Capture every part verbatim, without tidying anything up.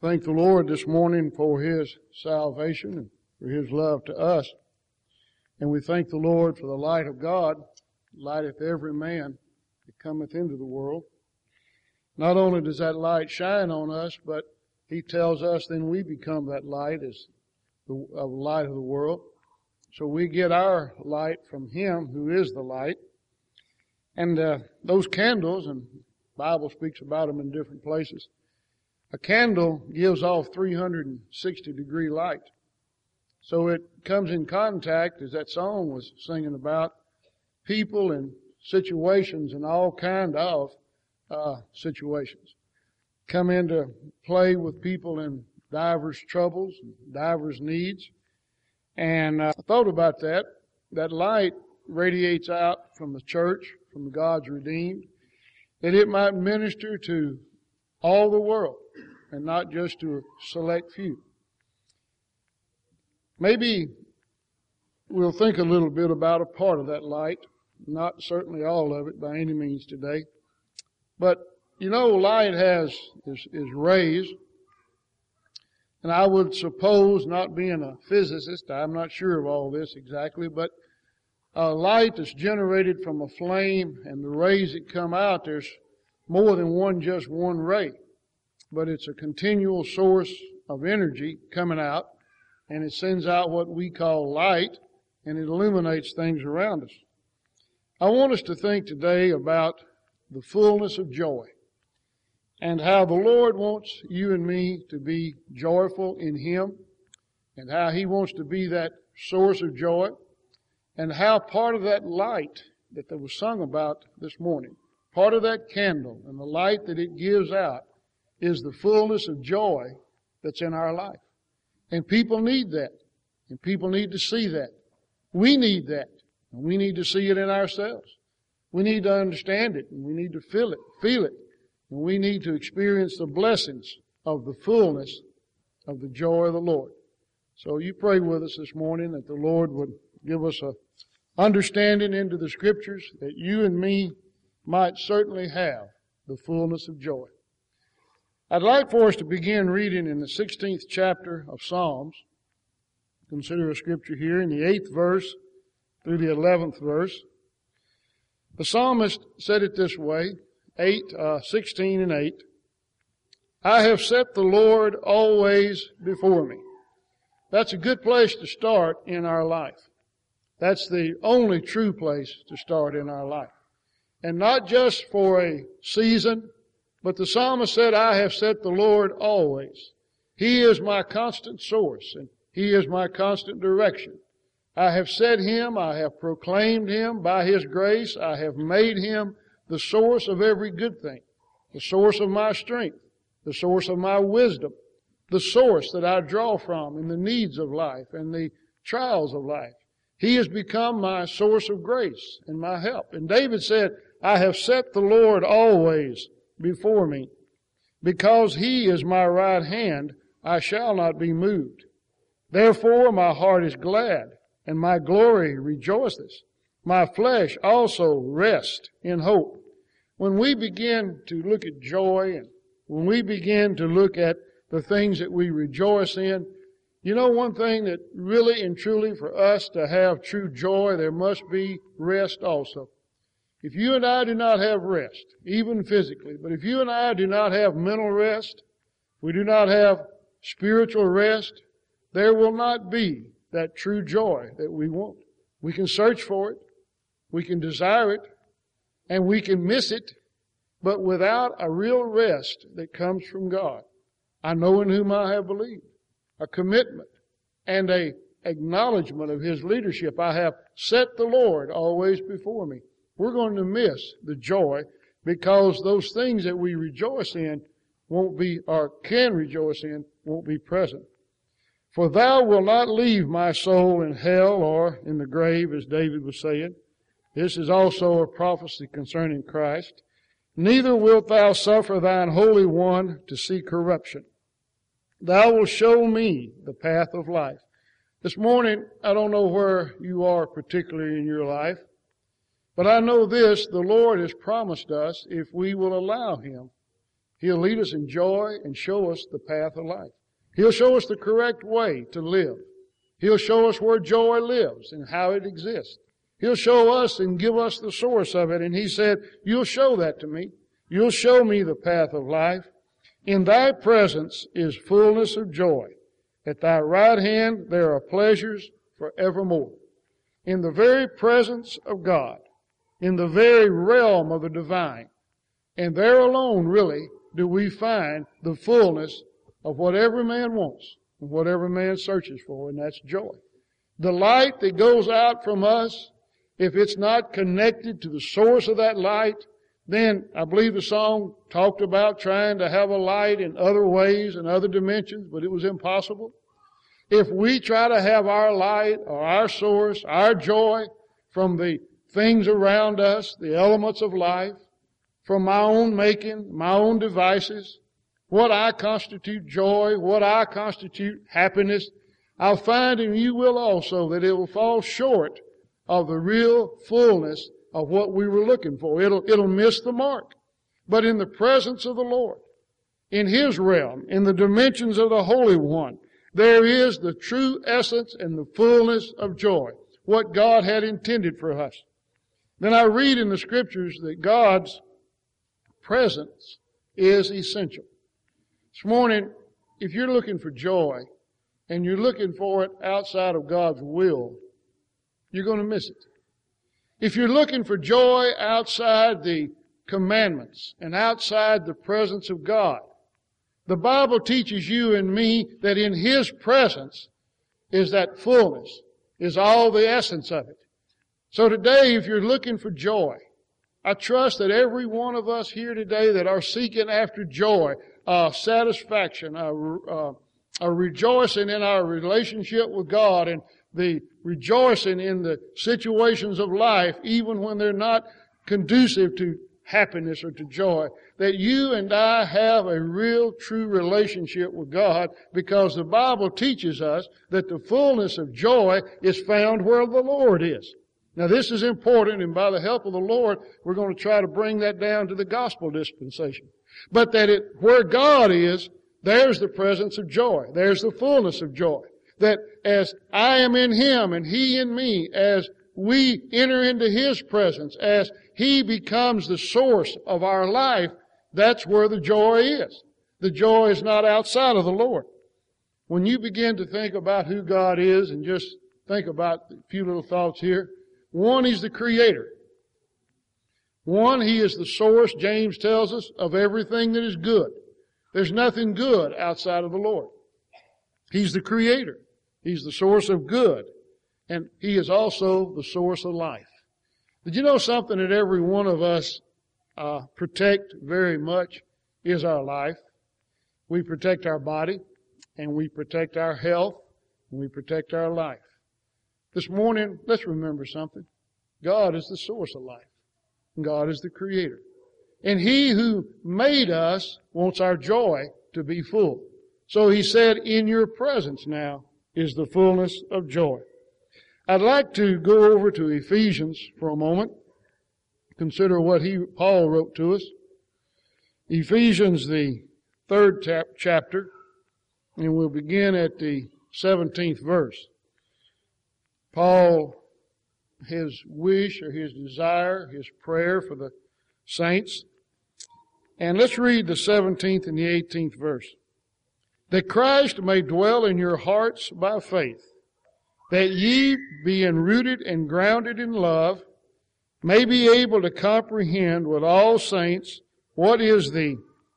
thank the Lord this morning for His salvation and for His love to us. And we thank the Lord for the light of God, lighteth every man that cometh into the world. Not only does that light shine on us, but He tells us then we become that light as the of light of the world. So we get our light from Him who is the light. And uh, those candles, and the Bible speaks about them in different places, a candle gives off three hundred sixty degree light. So it comes in contact, as that song was singing about, people and situations and all kind of uh, situations. Come into play with people in divers troubles, divers needs. And uh, I thought about that. That light radiates out from the church, from God's redeemed, that it might minister to all the world and not just to a select few. Maybe we'll think a little bit about a part of that light, not certainly all of it by any means today. But, you know, light has, is, is rays. And I would suppose, not being a physicist, I'm not sure of all this exactly, but a light that's generated from a flame and the rays that come out, there's more than one, just one ray. But it's a continual source of energy coming out, and it sends out what we call light, and it illuminates things around us. I want us to think today about the fullness of joy and how the Lord wants you and me to be joyful in Him, and how He wants to be that source of joy, and how part of that light that there was sung about this morning, part of that candle and the light that it gives out is the fullness of joy that's in our life. And people need that. And people need to see that. We need that. And we need to see it in ourselves. We need to understand it. And we need to feel it, feel it. And we need to experience the blessings of the fullness of the joy of the Lord. So you pray with us this morning that the Lord would give us a understanding into the Scriptures, that you and me might certainly have the fullness of joy. I'd like for us to begin reading in the sixteenth chapter of Psalms. Consider a scripture here in the eighth verse through the eleventh verse. The psalmist said it this way, eight, uh, sixteen and eight. I have set the Lord always before me. That's a good place to start in our life. That's the only true place to start in our life. And not just for a season, but the psalmist said, I have set the Lord always. He is my constant source, and He is my constant direction. I have set Him, I have proclaimed Him. By His grace, I have made Him the source of every good thing, the source of my strength, the source of my wisdom, the source that I draw from in the needs of life and the trials of life. He has become my source of grace and my help. And David said, I have set the Lord always before me. Because He is my right hand, I shall not be moved. Therefore my heart is glad, and my glory rejoiceth. My flesh also rests in hope. When we begin to look at joy, and when we begin to look at the things that we rejoice in, you know one thing that really and truly for us to have true joy, there must be rest also. If you and I do not have rest, even physically, but if you and I do not have mental rest, we do not have spiritual rest, there will not be that true joy that we want. We can search for it, we can desire it, and we can miss it, but without a real rest that comes from God. I know in whom I have believed. A commitment and a acknowledgement of His leadership. I have set the Lord always before me. We're going to miss the joy because those things that we rejoice in won't be, or can rejoice in, won't be present. For Thou wilt not leave my soul in hell or in the grave, as David was saying. This is also a prophecy concerning Christ. Neither wilt Thou suffer Thine Holy One to see corruption. Thou wilt show me the path of life. This morning, I don't know where you are particularly in your life, but I know this, the Lord has promised us, if we will allow Him, He'll lead us in joy and show us the path of life. He'll show us the correct way to live. He'll show us where joy lives and how it exists. He'll show us and give us the source of it. And He said, you'll show that to me. You'll show me the path of life. In Thy presence is fullness of joy. At Thy right hand there are pleasures forevermore. In the very presence of God, in the very realm of the divine, and there alone, really, do we find the fullness of what every man wants and what every man searches for, and that's joy. The light that goes out from us, if it's not connected to the source of that light, then I believe the song talked about trying to have a light in other ways and other dimensions, but it was impossible. If we try to have our light or our source, our joy from the things around us, the elements of life, from my own making, my own devices, what I constitute joy, what I constitute happiness, I'll find, and you will also, that it will fall short of the real fullness of what we were looking for. It'll, it'll miss the mark. But in the presence of the Lord, in His realm, in the dimensions of the Holy One, there is the true essence and the fullness of joy, what God had intended for us. Then I read in the Scriptures that God's presence is essential. This morning, if you're looking for joy and you're looking for it outside of God's will, you're going to miss it. If you're looking for joy outside the commandments and outside the presence of God, the Bible teaches you and me that in His presence is that fullness, is all the essence of it. So today, if you're looking for joy, I trust that every one of us here today that are seeking after joy, uh, satisfaction, uh, uh, a rejoicing in our relationship with God and the rejoicing in the situations of life, even when they're not conducive to happiness or to joy, that you and I have a real, true relationship with God, because the Bible teaches us that the fullness of joy is found where the Lord is. Now this is important, and by the help of the Lord, we're going to try to bring that down to the gospel dispensation. But that it, where God is, there's the presence of joy. There's the fullness of joy. That as I am in Him and He in me, as we enter into His presence, as He becomes the source of our life, that's where the joy is. The joy is not outside of the Lord. When you begin to think about who God is, and just think about a few little thoughts here. One, He's the Creator. One, He is the source, James tells us, of everything that is good. There's nothing good outside of the Lord. He's the Creator. He's the source of good. And He is also the source of life. Did you know something that every one of us uh, protect very much is our life? We protect our body, and we protect our health, and we protect our life. This morning, let's remember something. God is the source of life. God is the Creator. And He who made us wants our joy to be full. So He said, in your presence now is the fullness of joy. I'd like to go over to Ephesians for a moment. Consider what he, Paul wrote to us. Ephesians, the third tap, chapter, and we'll begin at the seventeenth verse. Paul, his wish or his desire, his prayer for the saints. And let's read the seventeenth and the eighteenth verse. That Christ may dwell in your hearts by faith, that ye, being rooted and grounded in love, may be able to comprehend with all saints what is the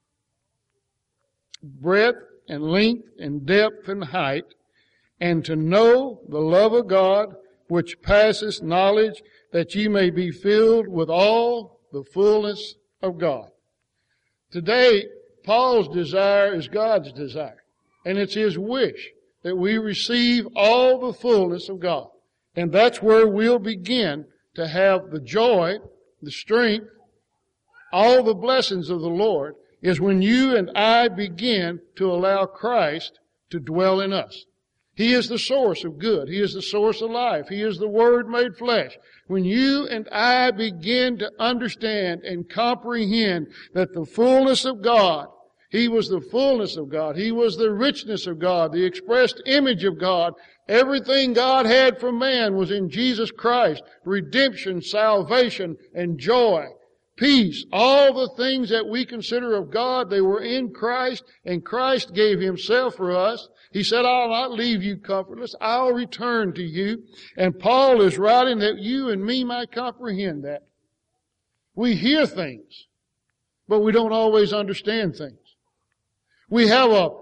breadth and length and depth and height, and to know the love of God which passeth knowledge, that ye may be filled with all the fullness of God. Today, Paul's desire is God's desire. And it's his wish that we receive all the fullness of God. And that's where we'll begin to have the joy, the strength, all the blessings of the Lord, is when you and I begin to allow Christ to dwell in us. He is the source of good. He is the source of life. He is the Word made flesh. When you and I begin to understand and comprehend that the fullness of God, He was the fullness of God, He was the richness of God, the expressed image of God, everything God had for man was in Jesus Christ. Redemption, salvation, and joy, peace, all the things that we consider of God, they were in Christ, and Christ gave Himself for us. He said, I'll not leave you comfortless. I'll return to you. And Paul is writing that you and me might comprehend that. We hear things, but we don't always understand things. We have a,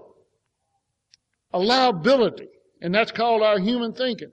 a liability, and that's called our human thinking.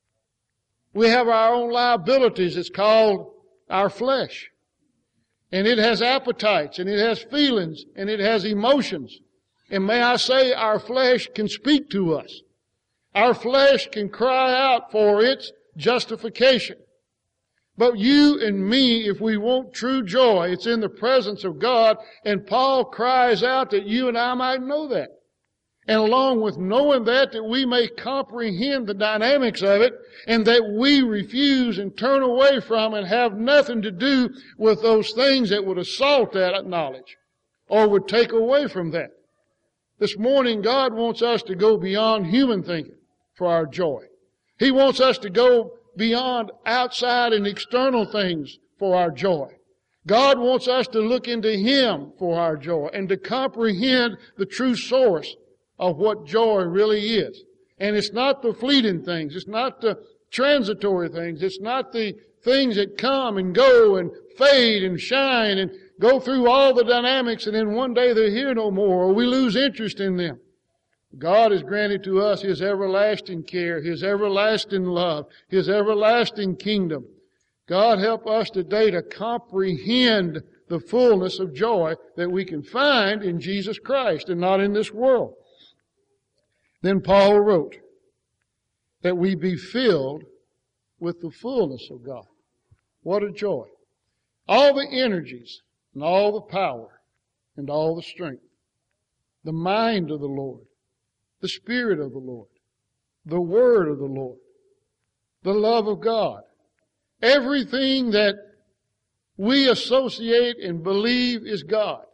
We have our own liabilities. It's called our flesh. And it has appetites, and it has feelings, and it has emotions. And may I say, our flesh can speak to us. Our flesh can cry out for its justification. But you and me, if we want true joy, it's in the presence of God. And Paul cries out that you and I might know that. And along with knowing that, that we may comprehend the dynamics of it, and that we refuse and turn away from and have nothing to do with those things that would assault that knowledge or would take away from that. This morning, God wants us to go beyond human thinking for our joy. He wants us to go beyond outside and external things for our joy. God wants us to look into Him for our joy and to comprehend the true source of what joy really is. And it's not the fleeting things. It's not the transitory things. It's not the things that come and go and fade and shine and go through all the dynamics and then one day they're here no more, or we lose interest in them. God has granted to us His everlasting care, His everlasting love, His everlasting kingdom. God help us today to comprehend the fullness of joy that we can find in Jesus Christ and not in this world. Then Paul wrote that we be filled with the fullness of God. What a joy. All the energies and all the power and all the strength, the mind of the Lord, the Spirit of the Lord, the Word of the Lord, the love of God, everything that we associate and believe is God.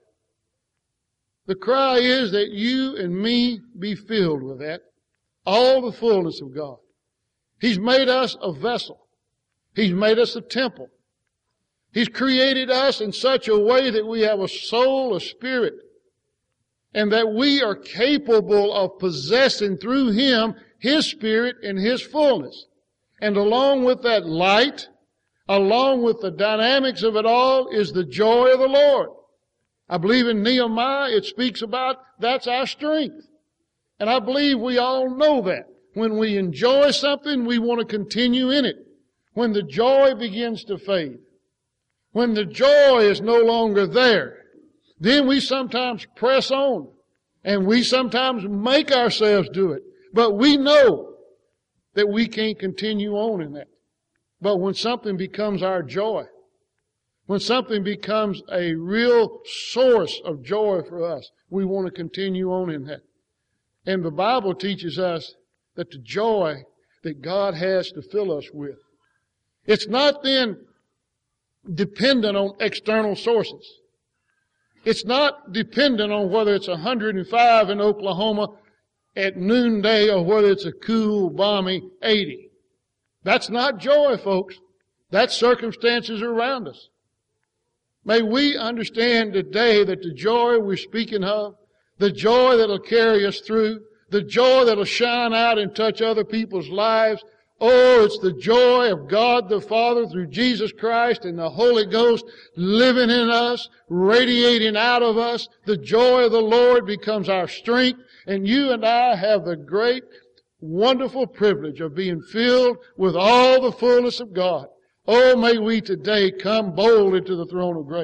The cry is that you and me be filled with that, all the fullness of God. He's made us a vessel. He's made us a temple. He's created us in such a way that we have a soul, a spirit, and that we are capable of possessing through Him His Spirit and His fullness. And along with that light, along with the dynamics of it all, is the joy of the Lord. I believe in Nehemiah it speaks about that's our strength. And I believe we all know that. When we enjoy something, we want to continue in it. When the joy begins to fade, when the joy is no longer there, then we sometimes press on and we sometimes make ourselves do it. But we know that we can't continue on in that. But when something becomes our joy, when something becomes a real source of joy for us, we want to continue on in that. And the Bible teaches us that the joy that God has to fill us with, it's not then dependent on external sources. It's not dependent on whether it's one hundred five in Oklahoma at noonday or whether it's a cool, balmy eighty. That's not joy, folks. That's circumstances around us. May we understand today that the joy we're speaking of, the joy that'll carry us through, the joy that'll shine out and touch other people's lives, oh, it's the joy of God the Father through Jesus Christ and the Holy Ghost living in us, radiating out of us. The joy of the Lord becomes our strength, and you and I have the great, wonderful privilege of being filled with all the fullness of God. Oh, may we today come boldly to the throne of grace.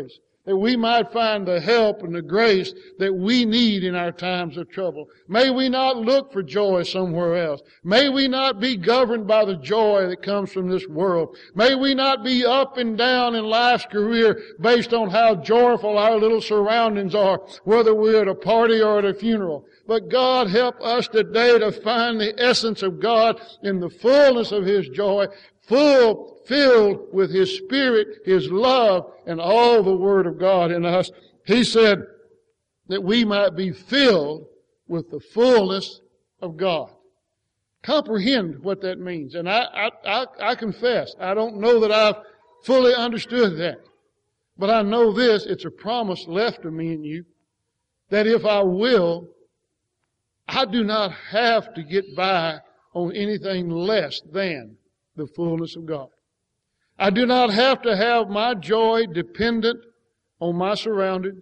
that we might find the help and the grace that we need in our times of trouble. May we not look for joy somewhere else. May we not be governed by the joy that comes from this world. May we not be up and down in life's career based on how joyful our little surroundings are, whether we're at a party or at a funeral. But God, help us today to find the essence of God in the fullness of His joy, full, filled with His Spirit, His love, and all the Word of God in us. He said that we might be filled with the fullness of God. Comprehend what that means. And I, I, I, I confess, I don't know that I've fully understood that. But I know this, it's a promise left to me and you, that if I will, I do not have to get by on anything less than the fullness of God. I do not have to have my joy dependent on my surroundings.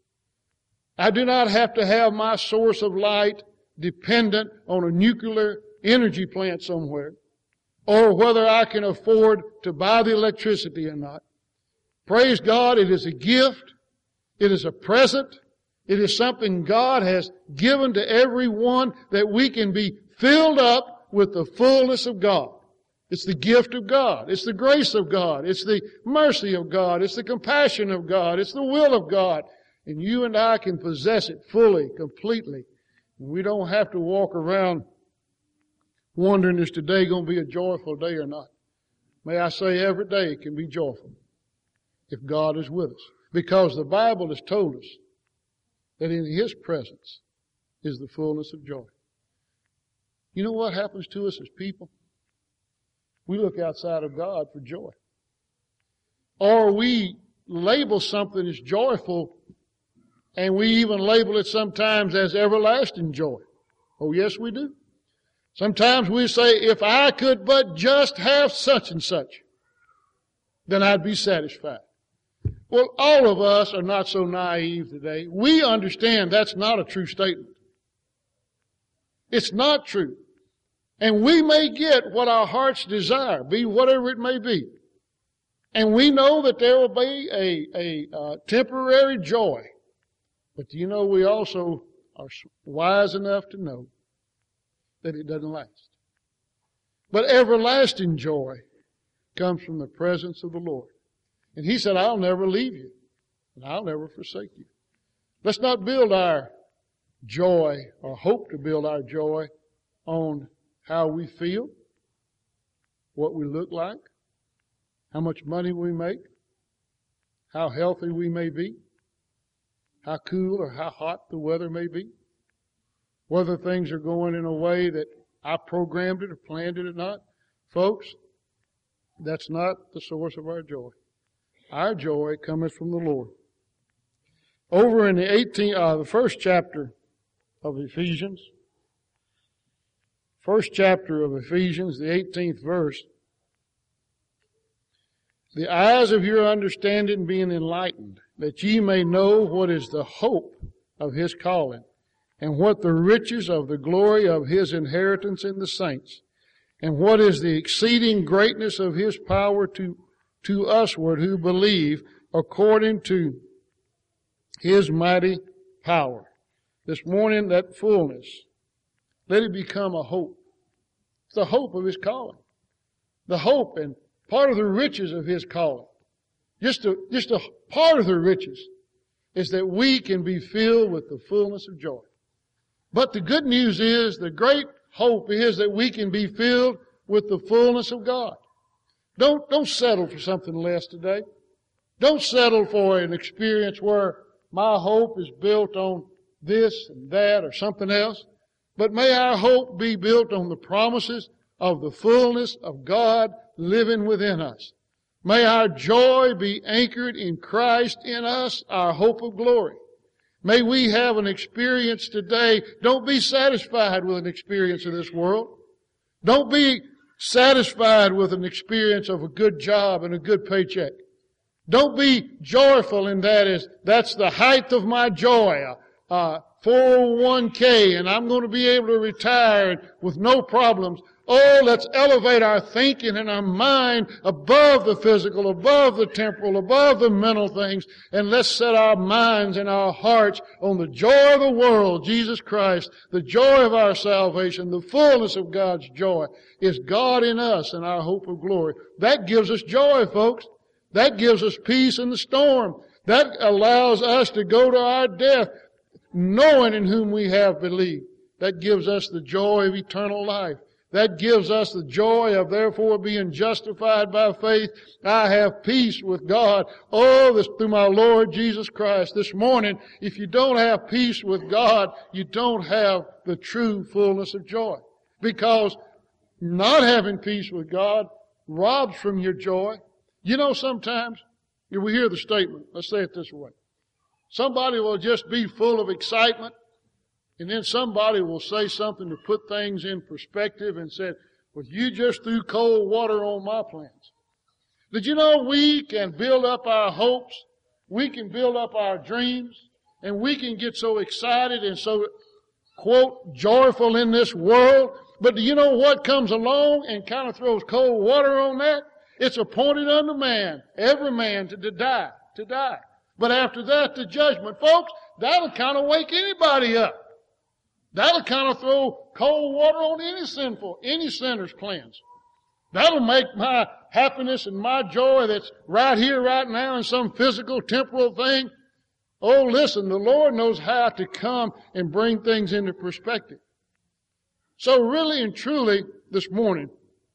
I do not have to have my source of light dependent on a nuclear energy plant somewhere, or whether I can afford to buy the electricity or not. Praise God, it is a gift. It is a present. It is something God has given to everyone that we can be filled up with the fullness of God. It's the gift of God. It's the grace of God. It's the mercy of God. It's the compassion of God. It's the will of God. And you and I can possess it fully, completely. And we don't have to walk around wondering, is today going to be a joyful day or not? May I say every day can be joyful if God is with us. Because the Bible has told us that in His presence is the fullness of joy. You know what happens to us as people? We look outside of God for joy. Or we label something as joyful, and we even label it sometimes as everlasting joy. Oh, yes, we do. Sometimes we say, if I could but just have such and such, then I'd be satisfied. Well, all of us are not so naive today. We understand that's not a true statement. It's not true. And we may get what our hearts desire, be whatever it may be. And we know that there will be a, a, uh, temporary joy. But do you know we also are wise enough to know that it doesn't last. But everlasting joy comes from the presence of the Lord. And He said, I'll never leave you, and I'll never forsake you. Let's not build our joy, or hope to build our joy, on how we feel, what we look like, how much money we make, how healthy we may be, how cool or how hot the weather may be, whether things are going in a way that I programmed it or planned it or not. Folks, that's not the source of our joy. Our joy cometh from the Lord. Over in the eighteenth, uh, the first chapter of Ephesians, first chapter of Ephesians, the eighteenth verse, the eyes of your understanding being enlightened, that ye may know what is the hope of His calling, and what the riches of the glory of His inheritance in the saints, and what is the exceeding greatness of His power to, to usward who believe, according to His mighty power. This morning, that fullness, let it become a hope. It's the hope of His calling. The hope and part of the riches of His calling. Just a, just a part of the riches is that we can be filled with the fullness of joy. But the good news is, the great hope is that we can be filled with the fullness of God. Don't, don't settle for something less today. Don't settle for an experience where my hope is built on this and that or something else. But may our hope be built on the promises of the fullness of God living within us. May our joy be anchored in Christ in us, our hope of glory. May we have an experience today. Don't be satisfied with an experience of this world. Don't be satisfied with an experience of a good job and a good paycheck. Don't be joyful in that as that's the height of my joy. Uh, four oh one k and I'm going to be able to retire with no problems. Oh, let's elevate our thinking and our mind above the physical, above the temporal, above the mental things, and let's set our minds and our hearts on the joy of the world, Jesus Christ, the joy of our salvation, the fullness of God's joy is God in us and our hope of glory. That gives us joy, folks. That gives us peace in the storm. That allows us to go to our death knowing in whom we have believed. That gives us the joy of eternal life. That gives us the joy of therefore being justified by faith. I have peace with God. Oh, this through my Lord Jesus Christ. This morning, if you don't have peace with God, you don't have the true fullness of joy. Because not having peace with God robs from your joy. You know, sometimes we hear the statement, let's say it this way. Somebody will just be full of excitement, and then somebody will say something to put things in perspective and say, well, you just threw cold water on my plans. Did you know we can build up our hopes, we can build up our dreams, and we can get so excited and so, quote, joyful in this world, but do you know what comes along and kind of throws cold water on that? It's appointed unto man, every man to die, to die. But after that, the judgment. Folks, that'll kind of wake anybody up. That'll kind of throw cold water on any sinful, any sinner's plans. That'll make my happiness and my joy that's right here, right now in some physical, temporal thing. Oh, listen, the Lord knows how to come and bring things into perspective. So really and truly, this morning,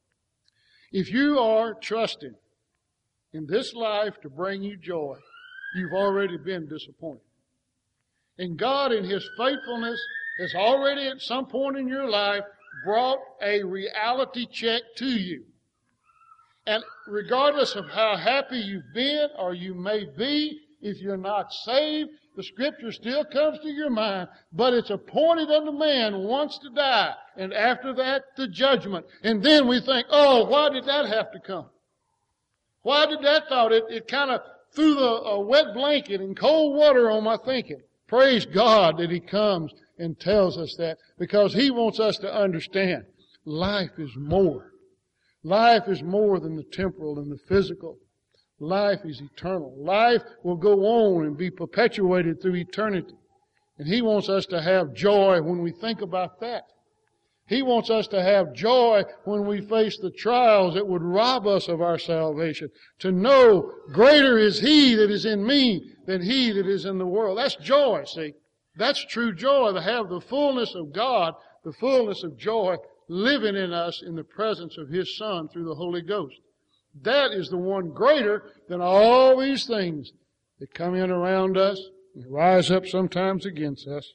if you are trusting in this life to bring you joy, you've already been disappointed. And God in His faithfulness has already at some point in your life brought a reality check to you. And regardless of how happy you've been or you may be, if you're not saved, the Scripture still comes to your mind, but it's appointed unto man once to die, and after that, the judgment. And then we think, oh, why did that have to come? Why did that thought? It, it kind of threw the, a wet blanket and cold water on my thinking. Praise God that He comes and tells us that, because He wants us to understand life is more. Life is more than the temporal and the physical. Life is eternal. Life will go on and be perpetuated through eternity. And He wants us to have joy when we think about that. He wants us to have joy when we face the trials that would rob us of our salvation. To know greater is He that is in me than he that is in the world. That's joy, see. That's true joy, to have the fullness of God, the fullness of joy living in us in the presence of His Son through the Holy Ghost. That is the one greater than all these things that come in around us and rise up sometimes against us.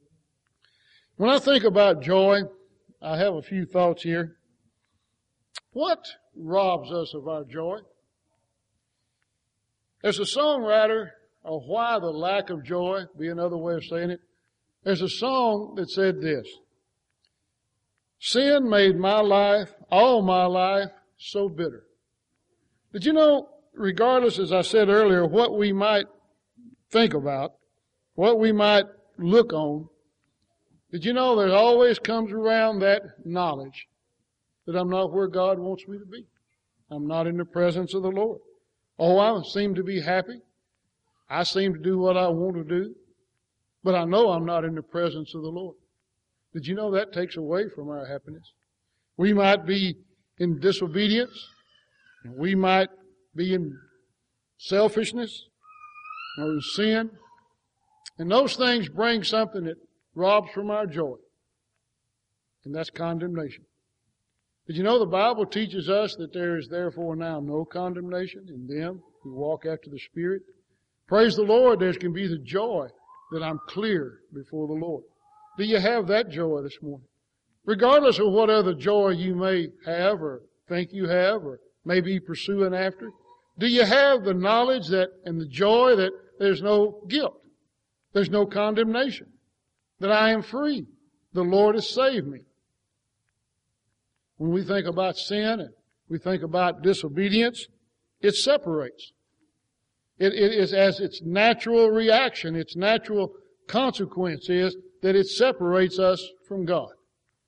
When I think about joy, I have a few thoughts here. What robs us of our joy? There's a songwriter, or Why the Lack of Joy, be another way of saying it. There's a song that said this: sin made my life, all my life, so bitter. Did you know, regardless, as I said earlier, what we might think about, what we might look on, did you know there always comes around that knowledge that I'm not where God wants me to be? I'm not in the presence of the Lord. Oh, I seem to be happy. I seem to do what I want to do. But I know I'm not in the presence of the Lord. Did you know that takes away from our happiness? We might be in disobedience. And we might be in selfishness or in sin. And those things bring something that robs from our joy. And that's condemnation. Did you know the Bible teaches us that there is therefore now no condemnation in them who walk after the Spirit? Praise the Lord, there can be the joy that I'm clear before the Lord. Do you have that joy this morning? Regardless of what other joy you may have or think you have or may be pursuing after, do you have the knowledge that and the joy that there's no guilt, there's no condemnation, that I am free, the Lord has saved me? When we think about sin and we think about disobedience, it separates. It, it is as its natural reaction, its natural consequence is that it separates us from God.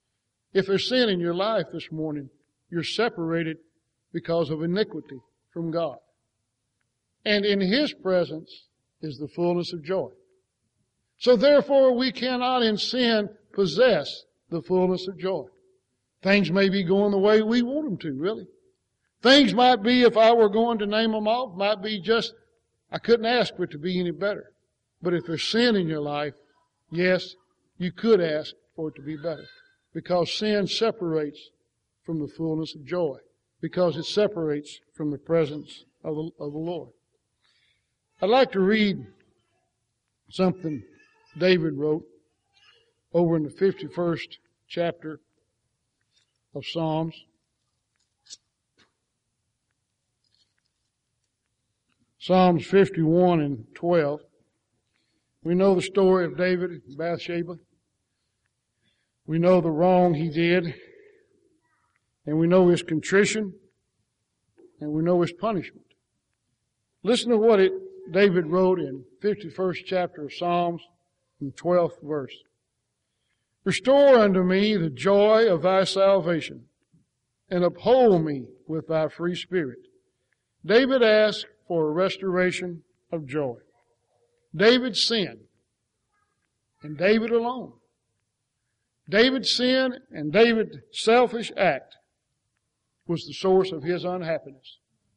If there's sin in your life this morning, you're separated because of iniquity from God. And in His presence is the fullness of joy. So therefore we cannot in sin possess the fullness of joy. Things may be going the way we want them to, really. Things might be, if I were going to name them off, might be just, I couldn't ask for it to be any better. But if there's sin in your life, yes, you could ask for it to be better. Because sin separates from the fullness of joy. Because it separates from the presence of the, of the Lord. I'd like to read something David wrote over in the fifty-first chapter of Psalms. Psalms fifty-one and twelve. We know the story of David and Bathsheba. We know the wrong he did. And we know his contrition. And we know his punishment. Listen to what it, David wrote in fifty-first chapter of Psalms, in the twelfth verse. Restore unto me the joy of thy salvation, and uphold me with thy free spirit. David asked for a restoration of joy. David sinned, and David alone. David's sin and David's selfish act was the source of his unhappiness.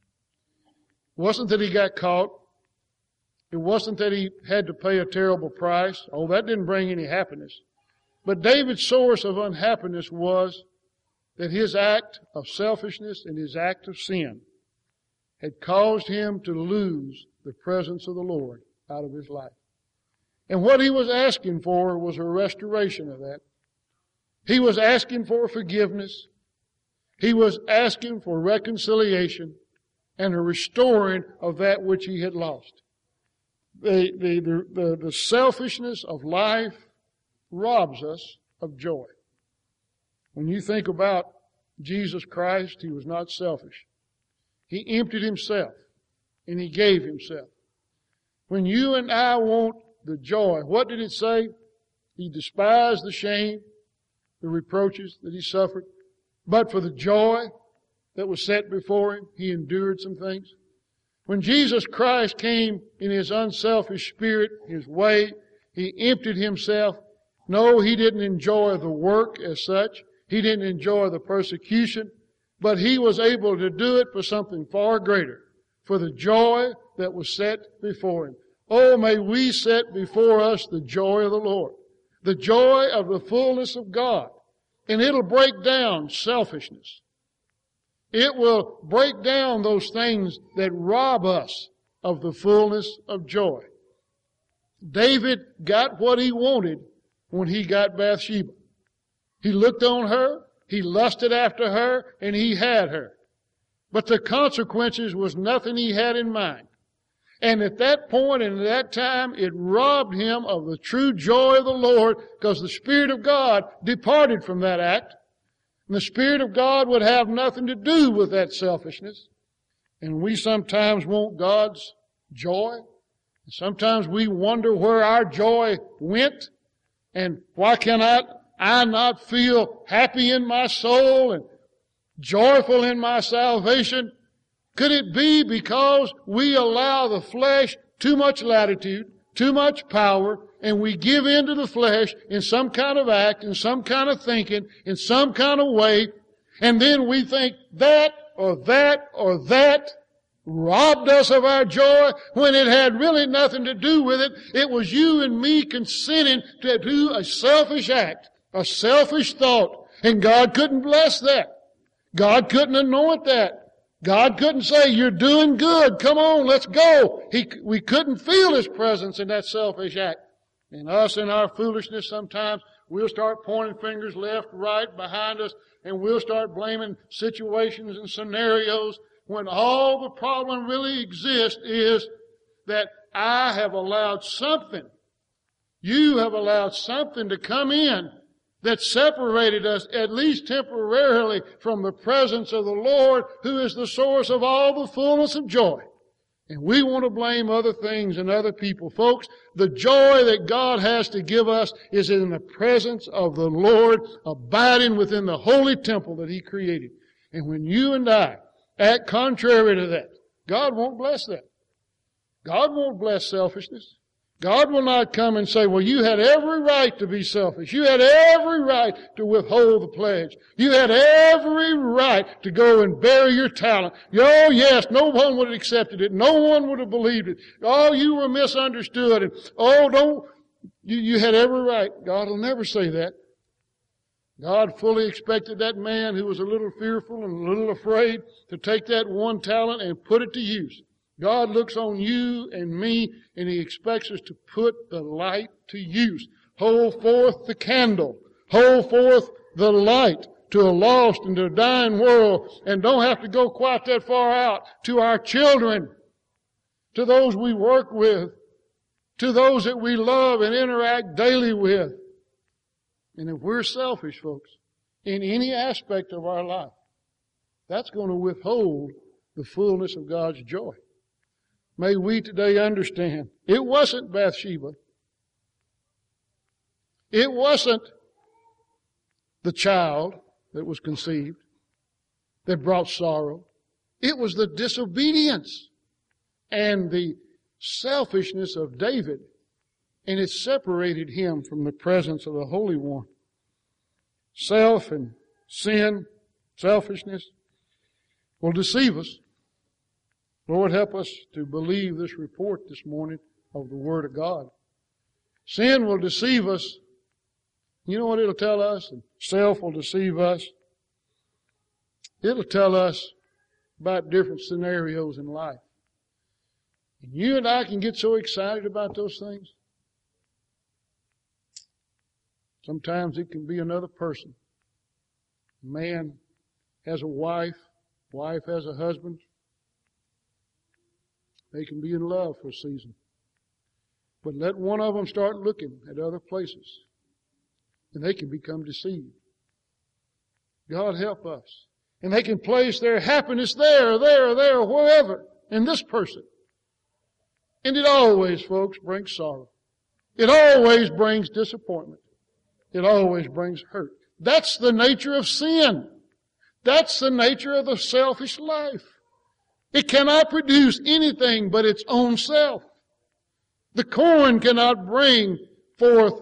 It wasn't that he got caught. It wasn't that he had to pay a terrible price. Oh, that didn't bring any happiness. But David's source of unhappiness was that his act of selfishness and his act of sin had caused him to lose the presence of the Lord out of his life. And what he was asking for was a restoration of that. He was asking for forgiveness. He was asking for reconciliation and a restoring of that which he had lost. The, the, the, the, the selfishness of life robs us of joy. When you think about Jesus Christ, He was not selfish. He emptied Himself and He gave Himself. When you and I want the joy, what did it say? He despised the shame, the reproaches that He suffered. But for the joy that was set before Him, He endured some things. When Jesus Christ came in His unselfish spirit, His way, He emptied Himself. No, He didn't enjoy the work as such. He didn't enjoy the persecution. But He was able to do it for something far greater, for the joy that was set before Him. Oh, may we set before us the joy of the Lord, the joy of the fullness of God. And it'll break down selfishness. It will break down those things that rob us of the fullness of joy. David got what he wanted when he got Bathsheba. He looked on her, he lusted after her, and he had her. But the consequences was nothing he had in mind. And at that point and at that time, it robbed him of the true joy of the Lord, because the Spirit of God departed from that act. And the Spirit of God would have nothing to do with that selfishness. And we sometimes want God's joy. Sometimes we wonder where our joy went. And why cannot I not feel happy in my soul and joyful in my salvation? Could it be because we allow the flesh too much latitude, too much power, and we give in to the flesh in some kind of act, in some kind of thinking, in some kind of way, and then we think that or that or that robbed us of our joy when it had really nothing to do with it. It was you and me consenting to do a selfish act, a selfish thought, and God couldn't bless that. God couldn't anoint that. God couldn't say, you're doing good, come on, let's go. He, we couldn't feel His presence in that selfish act. And us in our foolishness sometimes, we'll start pointing fingers left, right, behind us, and we'll start blaming situations and scenarios when all the problem really exists is that I have allowed something, you have allowed something to come in that separated us, at least temporarily, from the presence of the Lord, who is the source of all the fullness of joy. And we want to blame other things and other people. Folks, the joy that God has to give us is in the presence of the Lord, abiding within the holy temple that He created. And when you and I act contrary to that, God won't bless that. God won't bless selfishness. God will not come and say, well, you had every right to be selfish. You had every right to withhold the pledge. You had every right to go and bury your talent. Oh, yes, no one would have accepted it. No one would have believed it. Oh, you were misunderstood. And, oh, don't, you, you had every right. God will never say that. God fully expected that man who was a little fearful and a little afraid to take that one talent and put it to use. God looks on you and me, and He expects us to put the light to use. Hold forth the candle. Hold forth the light to a lost and to a dying world. And don't have to go quite that far out. To our children, to those we work with, to those that we love and interact daily with. And if we're selfish, folks, in any aspect of our life, that's going to withhold the fullness of God's joy. May we today understand, it wasn't Bathsheba. It wasn't the child that was conceived that brought sorrow. It was the disobedience and the selfishness of David, and it separated him from the presence of the Holy One. Self and sin, selfishness, will deceive us. Lord, help us to believe this report this morning of the Word of God. Sin will deceive us. You know what it'll tell us? And self will deceive us. It'll tell us about different scenarios in life. And you and I can get so excited about those things. Sometimes it can be another person. A man has a wife. Wife has a husband. They can be in love for a season. But let one of them start looking at other places, and they can become deceived. God help us. And they can place their happiness there, there, there, wherever, in this person. And it always, folks, brings sorrow. It always brings disappointment. It always brings hurt. That's the nature of sin. That's the nature of the selfish life. It cannot produce anything but its own self. The corn cannot bring forth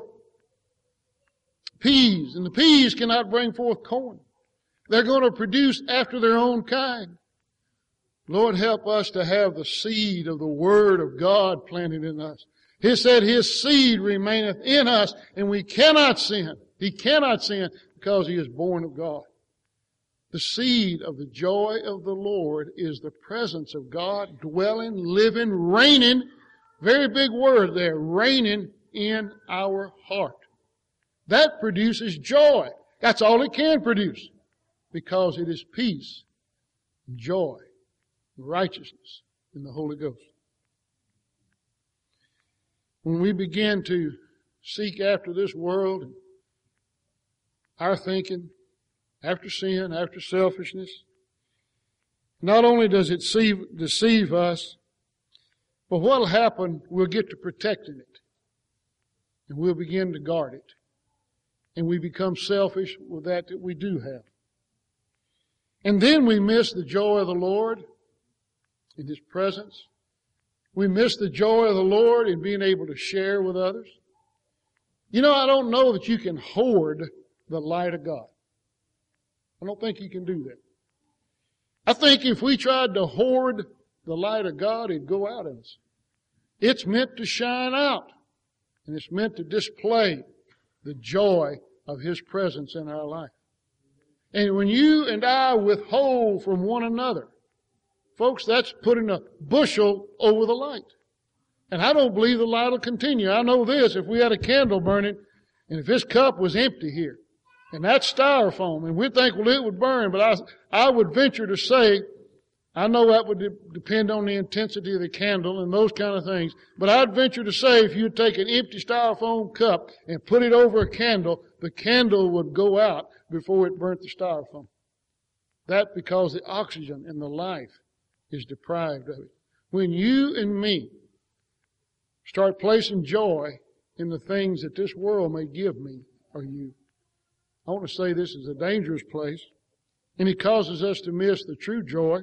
peas, and the peas cannot bring forth corn. They're going to produce after their own kind. Lord, help us to have the seed of the Word of God planted in us. He said His seed remaineth in us, and we cannot sin. He cannot sin because He is born of God. The seed of the joy of the Lord is the presence of God dwelling, living, reigning. Very big word there, reigning in our heart. That produces joy. That's all it can produce, because it is peace, joy, righteousness in the Holy Ghost. When we begin to seek after this world, our thinking, after sin, after selfishness, not only does it deceive, deceive us, but what will happen, we'll get to protecting it. And we'll begin to guard it. And we become selfish with that that we do have. And then we miss the joy of the Lord in His presence. We miss the joy of the Lord in being able to share with others. You know, I don't know that you can hoard the light of God. I don't think you can do that. I think if we tried to hoard the light of God, it'd go out of us. It's meant to shine out. And it's meant to display the joy of His presence in our life. And when you and I withhold from one another, folks, that's putting a bushel over the light. And I don't believe the light will continue. I know this, if we had a candle burning, and if this cup was empty here, and that's styrofoam, and we'd think, well, it would burn, but I, I would venture to say, I know that would de- depend on the intensity of the candle and those kind of things, but I'd venture to say if you'd take an empty styrofoam cup and put it over a candle, the candle would go out before it burnt the styrofoam. That's because the oxygen in the life is deprived of it. when you and me start placing joy in the things that this world may give me or you, I want to say this is a dangerous place, and it causes us to miss the true joy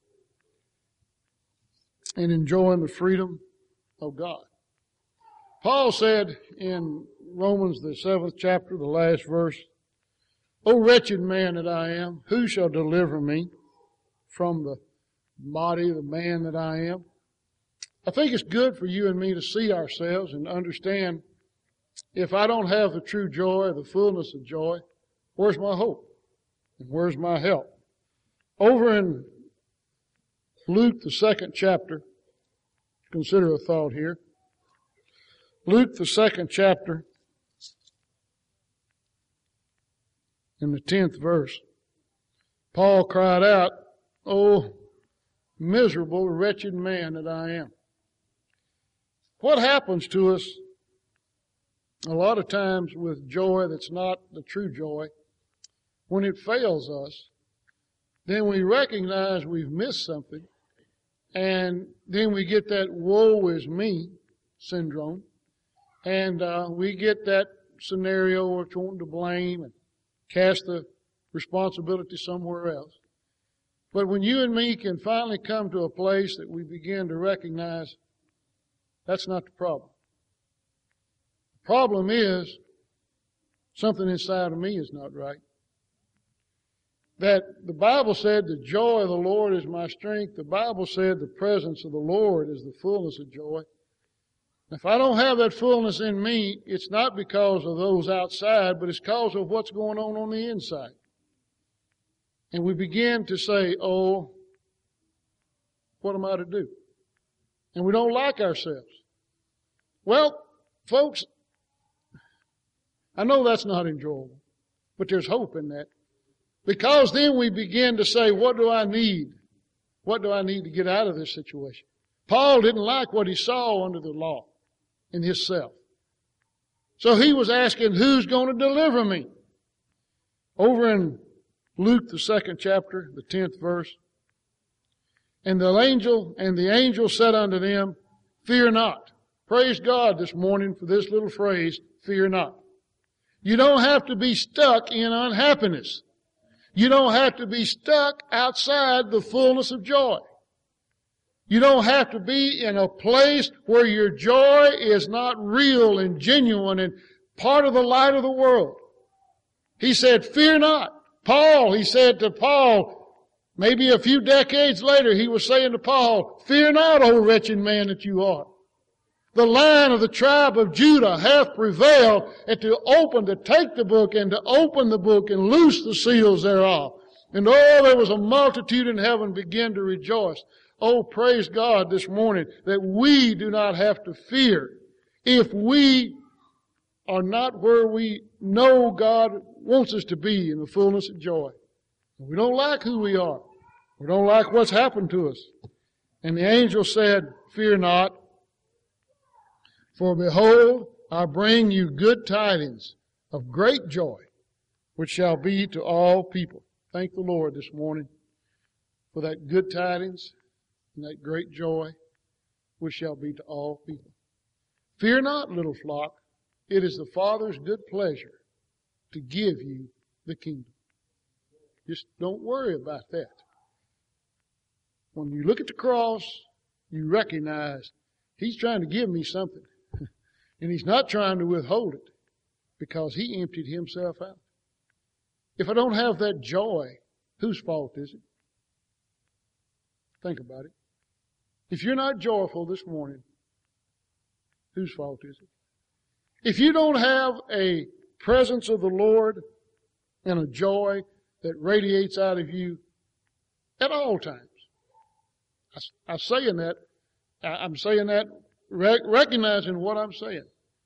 and enjoying the freedom of God. Paul said in Romans, the seventh chapter, the last verse, O wretched man that I am, who shall deliver me from the body, the man that I am? I think it's good for you and me to see ourselves and understand if I don't have the true joy, the fullness of joy, where's my hope? And where's my help? Over in Luke, the second chapter, consider a thought here. Luke, the second chapter, in the tenth verse, Paul cried out, "O miserable, wretched man that I am." What happens to us a lot of times with joy that's not the true joy, when it fails us, then we recognize we've missed something, and then we get that woe is me syndrome, and uh, we get that scenario of wanting to blame and cast the responsibility somewhere else. But when you and me can finally come to a place that we begin to recognize that's not the problem. The problem is something inside of me is not right. That the Bible said the joy of the Lord is my strength. The Bible said the presence of the Lord is the fullness of joy. If I don't have that fullness in me, it's not because of those outside, but it's because of what's going on on the inside. And we begin to say, oh, what am I to do? And we don't like ourselves. Well, folks, I know that's not enjoyable, but there's hope in that. Because then we begin to say, what do I need? What do I need to get out of this situation? Paul didn't like what he saw under the law in himself. So he was asking, who's going to deliver me? Over in Luke, the second chapter, the tenth verse. And the angel, and the angel said unto them, fear not. Praise God this morning for this little phrase, fear not. You don't have to be stuck in unhappiness. You don't have to be stuck outside the fullness of joy. You don't have to be in a place where your joy is not real and genuine and part of the light of the world. He said, fear not. Paul, he said to Paul, maybe a few decades later, he was saying to Paul, fear not, O wretched man that you are. The Lion of the tribe of Judah hath prevailed and to open, to take the book and to open the book and loose the seals thereof. And oh, there was a multitude in heaven begin to rejoice. Oh, praise God this morning that we do not have to fear if we are not where we know God wants us to be in the fullness of joy. We don't like who we are. We don't like what's happened to us. And the angel said, fear not, for behold, I bring you good tidings of great joy, which shall be to all people. Thank the Lord this morning for that good tidings and that great joy, which shall be to all people. Fear not, little flock. It is the Father's good pleasure to give you the kingdom. Just don't worry about that. When you look at the cross, you recognize He's trying to give me something. And He's not trying to withhold it because He emptied Himself out. If I don't have that joy, whose fault is it? Think about it. If you're not joyful this morning, whose fault is it? If you don't have a presence of the Lord and a joy that radiates out of you at all times, I, I'm saying that, I'm saying that rec- recognizing what I'm saying.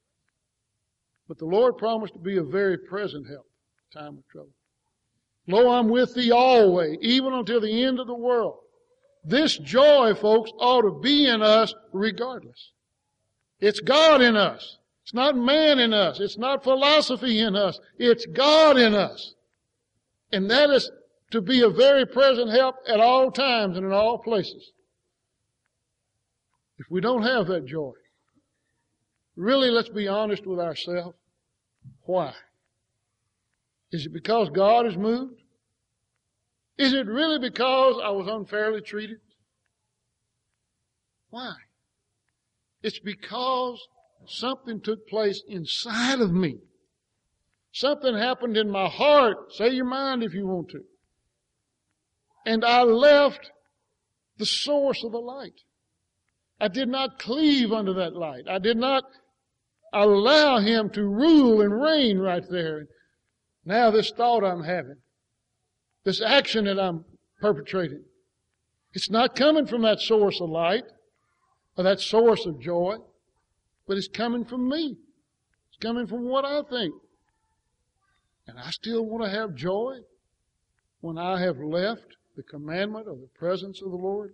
But the Lord promised to be a very present help in time of trouble. Lo, I'm with thee always, even until the end of the world. This joy, folks, ought to be in us regardless. It's God in us. It's not man in us. It's not philosophy in us. It's God in us. And that is to be a very present help at all times and in all places. if we don't have that joy, really, let's be honest with ourselves. Why? Is it because God is moved? Is it really because I was unfairly treated? Why? It's because something took place inside of me. Something happened in my heart. Say your mind if you want to. And I left the source of the light. I did not cleave unto that light. I did not allow Him to rule and reign right there. Now this thought I'm having, this action that I'm perpetrating, it's not coming from that source of light or that source of joy, but it's coming from me. It's coming from what I think. And I still want to have joy when I have left the commandment of the presence of the Lord.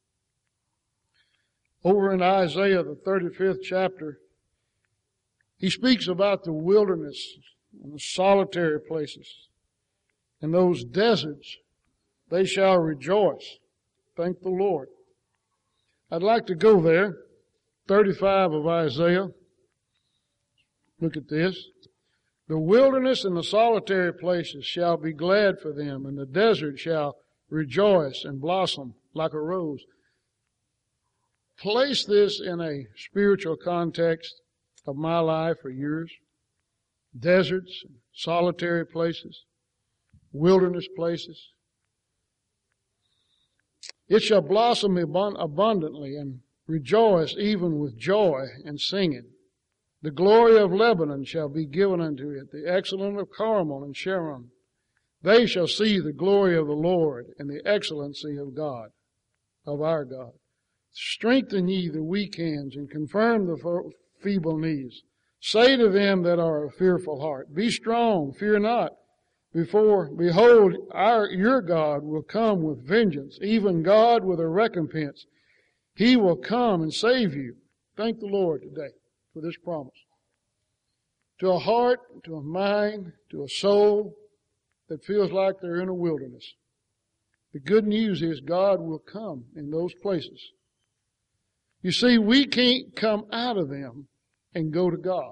Over in Isaiah, the thirty-fifth chapter, he speaks about the wilderness and the solitary places. And those deserts, they shall rejoice. Thank the Lord. I'd like to go there. thirty-five of Isaiah. Look at this. The wilderness and the solitary places shall be glad for them, and the desert shall rejoice and blossom like a rose. Place this in a spiritual context of my life or yours. Deserts, solitary places, wilderness places. It shall blossom abundantly and rejoice even with joy and singing. The glory of Lebanon shall be given unto it, the excellence of Carmel and Sharon. They shall see the glory of the Lord and the excellency of God, of our God. Strengthen ye the weak hands and confirm the feeble knees. Say to them that are of fearful heart, be strong, fear not. Before, behold, our, your God will come with vengeance, even God with a recompense. He will come and save you. Thank the Lord today for this promise. To a heart, to a mind, to a soul that feels like they're in a wilderness. The good news is God will come in those places. You see, we can't come out of them and go to God.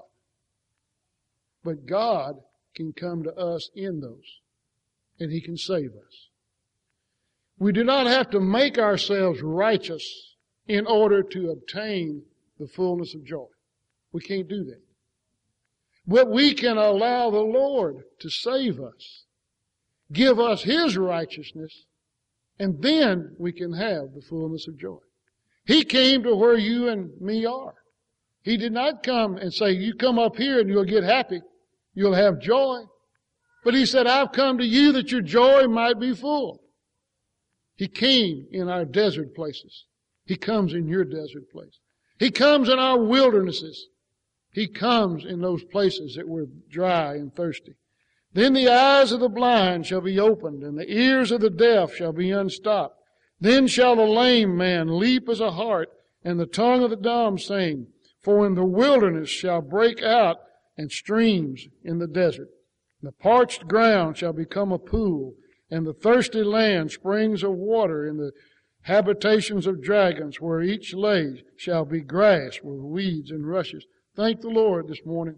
But God can come to us in those, and He can save us. We do not have to make ourselves righteous in order to obtain the fullness of joy. We can't do that. But we can allow the Lord to save us, give us His righteousness, and then we can have the fullness of joy. He came to where you and me are. He did not come and say, you come up here and you'll get happy. You'll have joy. But He said, I've come to you that your joy might be full. He came in our desert places. He comes in your desert place. He comes in our wildernesses. He comes in those places that were dry and thirsty. Then the eyes of the blind shall be opened, and the ears of the deaf shall be unstopped. Then shall the lame man leap as a hart, and the tongue of the dumb sing. For in the wilderness shall break out and streams in the desert. The parched ground shall become a pool, and the thirsty land springs of water. In the habitations of dragons, where each lays, shall be grass with weeds and rushes. Thank the Lord this morning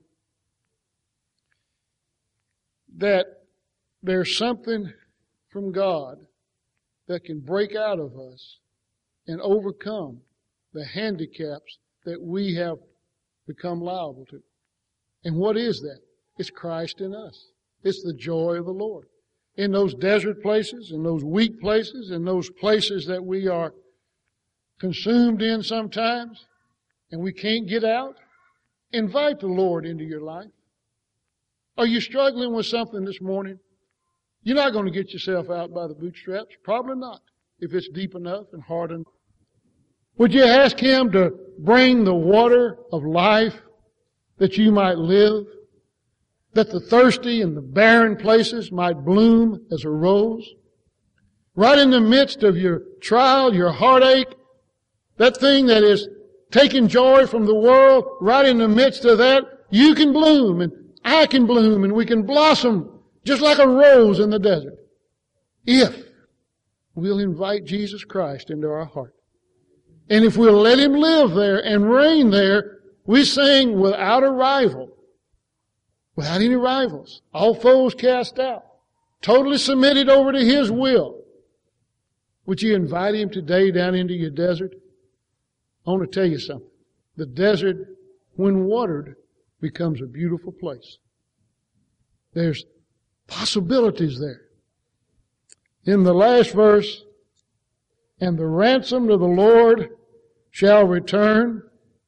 that there's something from God that can break out of us and overcome the handicaps that we have become liable to. And what is that? It's Christ in us. It's the joy of the Lord. In those desert places, in those weak places, in those places that we are consumed in sometimes, and we can't get out, invite the Lord into your life. Are you struggling with something this morning? You're not going to get yourself out by the bootstraps. Probably not, if it's deep enough and hard enough. Would you ask Him to bring the water of life that you might live, that the thirsty and the barren places might bloom as a rose? Right in the midst of your trial, your heartache, that thing that is taking joy from the world, right in the midst of that, you can bloom and I can bloom and we can blossom just like a rose in the desert. If we'll invite Jesus Christ into our heart. And if we'll let Him live there and reign there, we sing without a rival, without any rivals, all foes cast out, totally submitted over to His will. Would you invite Him today down into your desert? I want to tell you something. The desert, when watered, becomes a beautiful place. There's possibilities there. In the last verse, and the ransom of the Lord shall return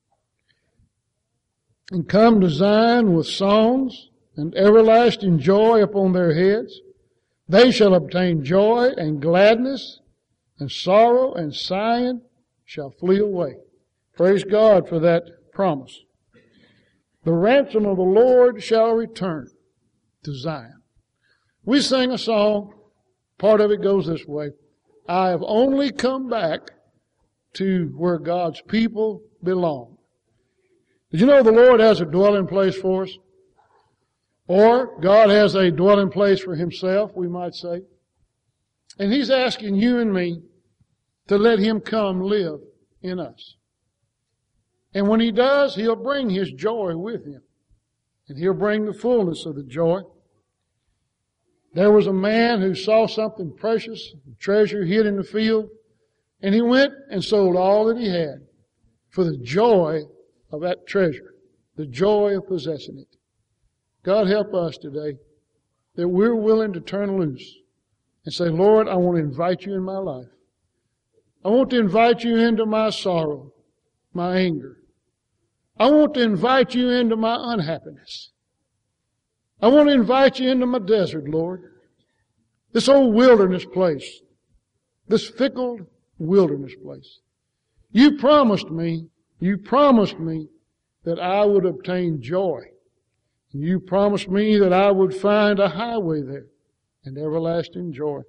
and come to Zion with songs and everlasting joy upon their heads. They shall obtain joy and gladness, and sorrow and sighing shall flee away. Praise God for that promise. The ransom of the Lord shall return to Zion. We sing a song, part of it goes this way. I have only come back to where God's people belong. Did you know the Lord has a dwelling place for us? Or God has a dwelling place for Himself, we might say. And He's asking you and me to let Him come live in us. And when He does, He'll bring His joy with Him. And He'll bring the fullness of the joy. There was a man who saw something precious, a treasure hid in the field, and he went and sold all that he had for the joy of that treasure, the joy of possessing it. God help us today that we're willing to turn loose and say, Lord, I want to invite You in my life. I want to invite You into my sorrow, my anger. I want to invite You into my unhappiness. I want to invite You into my desert, Lord. This old wilderness place. This fickle wilderness place. You promised me, You promised me that I would obtain joy. And You promised me that I would find a highway there and everlasting joy.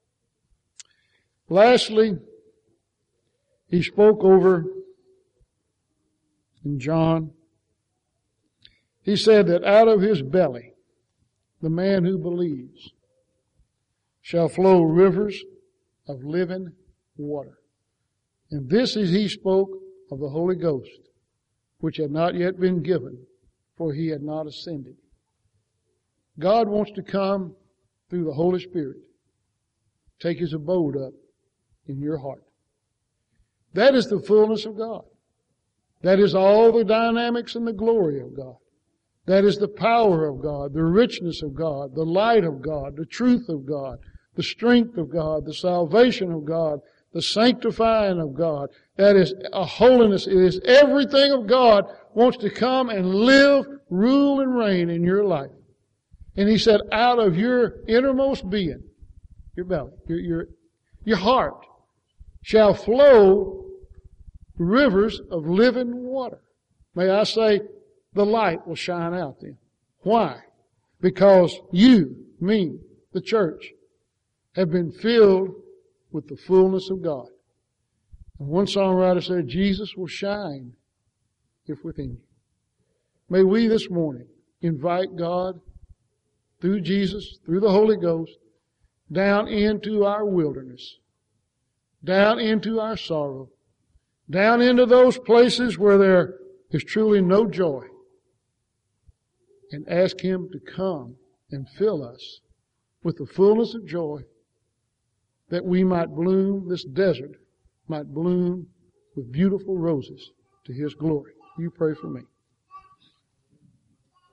Lastly, He spoke over in John. He said that out of his belly, the man who believes, shall flow rivers of living water. And this is He spoke of the Holy Ghost, which had not yet been given, for He had not ascended. God wants to come through the Holy Spirit, take His abode up in your heart. That is the fullness of God. That is all the dynamics and the glory of God. That is the power of God, the richness of God, the light of God, the truth of God, the strength of God, the salvation of God, the sanctifying of God. That is a holiness. It is everything of God wants to come and live, rule, and reign in your life. And He said, out of your innermost being, your belly, your, your, your heart, shall flow rivers of living water. May I say, the light will shine out then. Why? Because you, me, the church, have been filled with the fullness of God. And one songwriter said, Jesus will shine if within you. May we this morning invite God through Jesus, through the Holy Ghost, down into our wilderness, down into our sorrow, down into those places where there is truly no joy, and ask Him to come and fill us with the fullness of joy, that we might bloom, this desert might bloom with beautiful roses to His glory. You pray for me.